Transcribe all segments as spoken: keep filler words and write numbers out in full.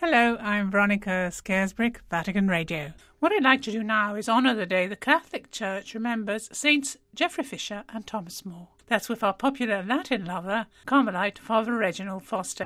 Hello, I'm Veronica Scaresbrick, Vatican Radio. What I'd like to do now is honour the day the Catholic Church remembers Saints Geoffrey Fisher and Thomas More. That's with our popular Latin lover, Carmelite Father Reginald Foster.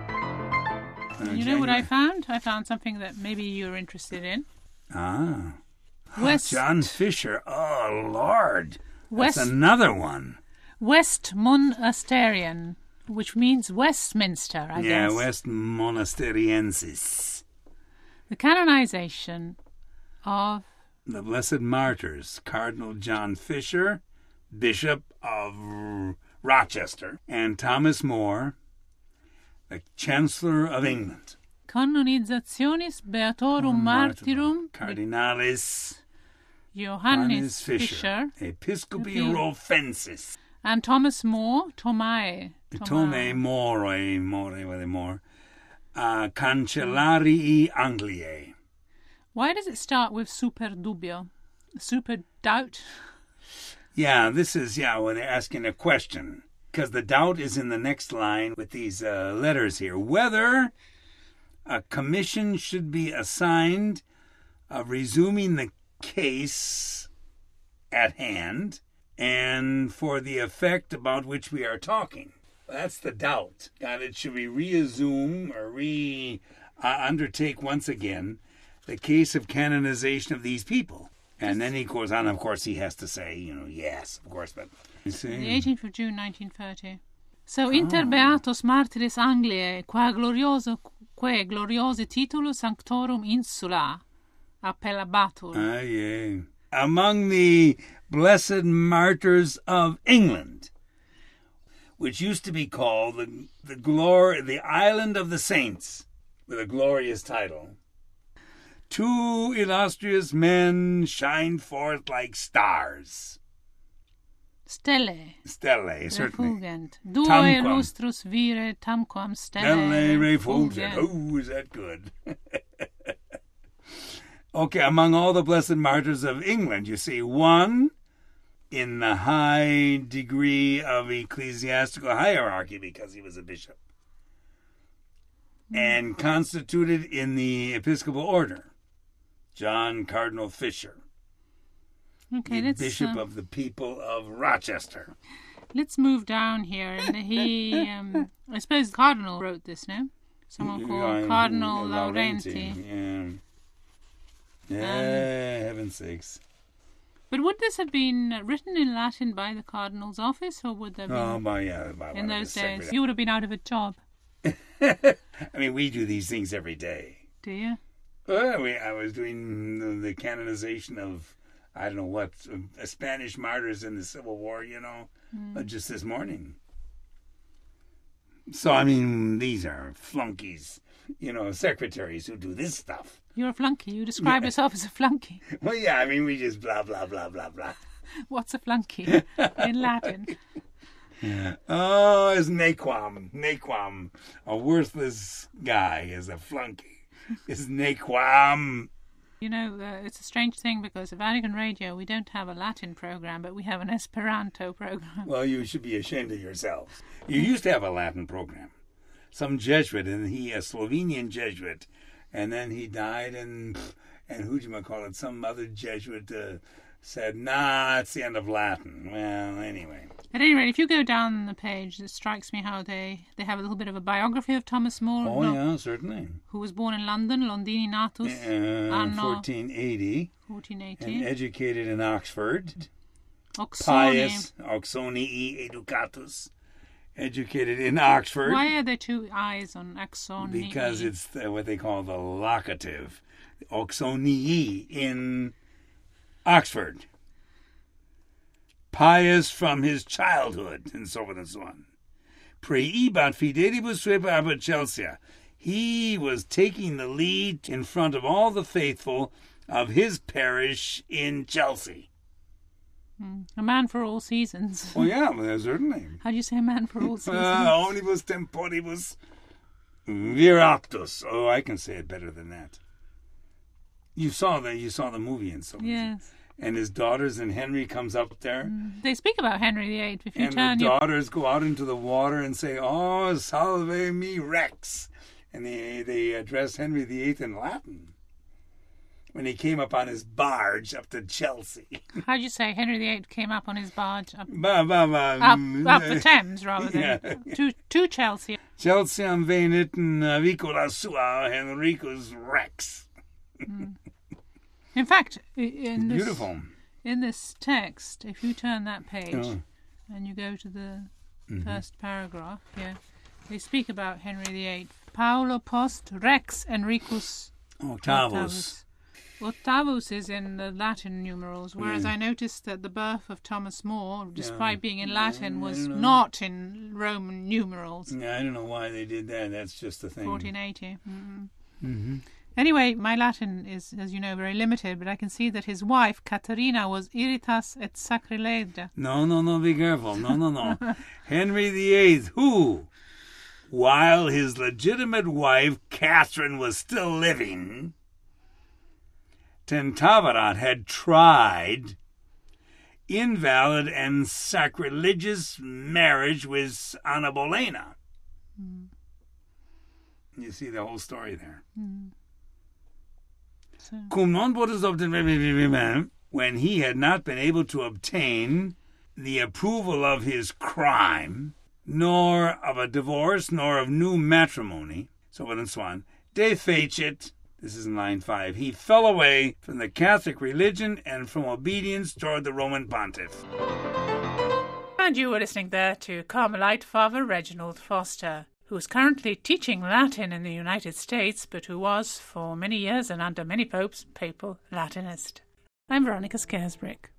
Uh, you know what I found? I found something that maybe you're interested in. Ah. West... John Fisher. Oh, Lord. West... That's another one. Westmonasterian, which means Westminster, I yeah, guess. Yeah, West Monasteriensis. The canonization of... the Blessed Martyrs, Cardinal John Fisher, Bishop of Rochester, and Thomas More, the Chancellor of England. Canonizationis Beatorum Martyrum Cardinalis Johannes Fisher, Fischer Episcopi Rofensis, and Thomas More, Tomae, Tome More, More, More, uh, Cancellarii Angliae. Why does it start with super dubio? Super doubt? Yeah, this is, yeah, when they're asking a question. Because the doubt is in the next line with these uh, letters here. Whether a commission should be assigned of resuming the case at hand and for the effect about which we are talking. That's the doubt. God, it should we reassume or re uh, undertake once again the case of canonization of these people. And then he goes on, of course, he has to say, you know, yes, of course, but... You see? The eighteenth of June, nineteen thirty. So, inter beatos martyris Angliae, qua glorioso, que gloriosi titulus sanctorum insula, appellabatur. Ah, yeah. Among the blessed martyrs of England, which used to be called the, the, glor- the Island of the Saints, with a glorious title, two illustrious men shine forth like stars. Stelle. Stelle, certainly. Refugent. Due lustrus vire tamquam stelle. Stelle refugent. Oh, is that good? Okay, among all the blessed martyrs of England, you see, one in the high degree of ecclesiastical hierarchy because he was a bishop, mm. and constituted in the Episcopal order, John Cardinal Fisher. Okay, the let's, Bishop uh, of the people of Rochester. Let's move down here. And he, um, I suppose, Cardinal wrote this, no? Someone called yeah, Cardinal Laurenti. Laurenti. Yeah, yeah um, heaven's sakes. But would this have been written in Latin by the Cardinal's office, or would there be? Oh, by, yeah, by in those days, secretary. you would have been out of a job. I mean, we do these things every day. Do you? Well, we, I was doing the, the canonization of, I don't know what, uh, Spanish martyrs in the Civil War, you know, mm. uh, just this morning. So, I mean, these are flunkies, you know, secretaries who do this stuff. You're a flunky. You describe yeah. yourself as a flunky. Well, yeah, I mean, we just blah, blah, blah, blah, blah. What's a flunky in Latin? Oh, it's Naquam. Naquam. A worthless guy is a flunky. It's Naquam. You know, uh, it's a strange thing because at Vatican Radio we don't have a Latin program, but we have an Esperanto program. Well, you should be ashamed of yourselves. You used to have a Latin program. Some Jesuit, and he, a Slovenian Jesuit, and then he died, and and who'd you call it? Some other Jesuit uh, said, nah, it's the end of Latin. Well, anyway. At any rate, if you go down the page, it strikes me how they, they have a little bit of a biography of Thomas More. Oh, no, yeah, certainly. Who was born in London, Londini natus. Uh, in fourteen eighty. fourteen eighty. And educated in Oxford. Oxoni. Pius, Oxonii educatus. Educated in Oxford. Why are there two eyes on Oxonii? Because it's the, what they call the locative. Oxonii in Oxford. Pious from his childhood, and so forth and so on. Preibat fidelibus suepa ab Chelsea. He was taking the lead in front of all the faithful of his parish in Chelsea. Mm. A man for all seasons. Oh, yeah, well, certainly. How do you say a man for all seasons? Uh, omnibus temporibus viratus. Oh, I can say it better than that. You saw the you saw the movie and so on. Yes. And his daughters and Henry comes up there. Mm. They speak about Henry the Eighth. If you and turn the your... daughters go out into the water and say, "Oh, salve me Rex," and they, they addressed Henry the Eighth in Latin when he came up on his barge up to Chelsea. How'd you say Henry the Eighth came up on his barge? Up, Ba, ba, ba, up, mm, up the Thames, rather than yeah. to, to Chelsea. Chelsea venit navicola sua Henricus Rex. Mm. In fact, in this, Beautiful. in this text, if you turn that page Oh. and you go to the Mhm. first paragraph, yeah, they speak about Henry the Eighth. Paulo post Rex Henricus Octavus. Octavus is in the Latin numerals, whereas Mm. I noticed that the birth of Thomas More, despite Yeah. being in Latin, Mm, I was don't know. not in Roman numerals. Yeah, I don't know why they did that. That's just the thing. fourteen eighty. Mm. Mm-hmm. Anyway, my Latin is, as you know, very limited, but I can see that his wife, Caterina, was Iritas et Sacrilegia. No, no, no, be careful. No, no, no. Henry the Eighth, who, while his legitimate wife, Catherine, was still living, Tentavarat had tried invalid and sacrilegious marriage with Anna Bolena. Mm. You see the whole story there. Mm. So, Cum non potus obten- when he had not been able to obtain the approval of his crime, nor of a divorce, nor of new matrimony, so on and so on, de fecit, this is in line five, he fell away from the Catholic religion and from obedience toward the Roman pontiff. and you were listening there to Carmelite Father Reginald Foster, who is currently teaching Latin in the United States, but who was, for many years and under many popes, papal Latinist. I'm Veronica Scaresbrick.